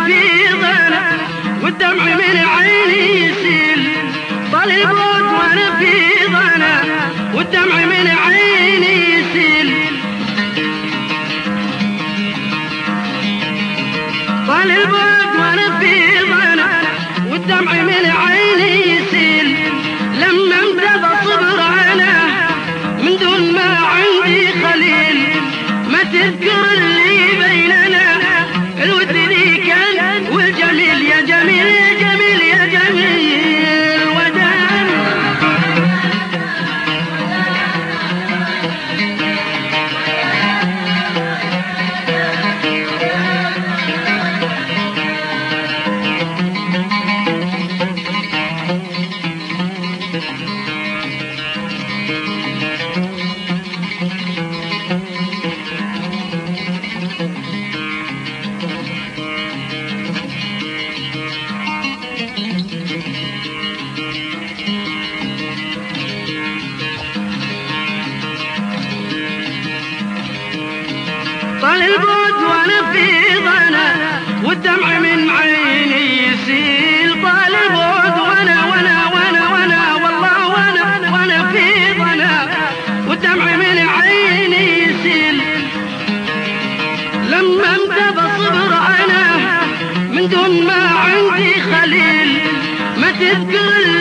في ضنا والدمع من عيني يسيل. طال البعد وانا في ضنا والدمع من عيني يسيل. طال البعد وانا في ضنا والدمع من عيني يسيل. لما انتبه صبر انا من دون ما عندي خليل. ما تذكر اللي بيننا الود لي كان والجميل يا جميل يا جميل يا جميل ودان. طال البعد وانا في ضنا والدمع من عيني يسيل. طال البعد وانا والله وانا في ضنا والدمع من عيني يسيل. لما انتبه صبر انا من دون ما عندي خليل. ما تذكر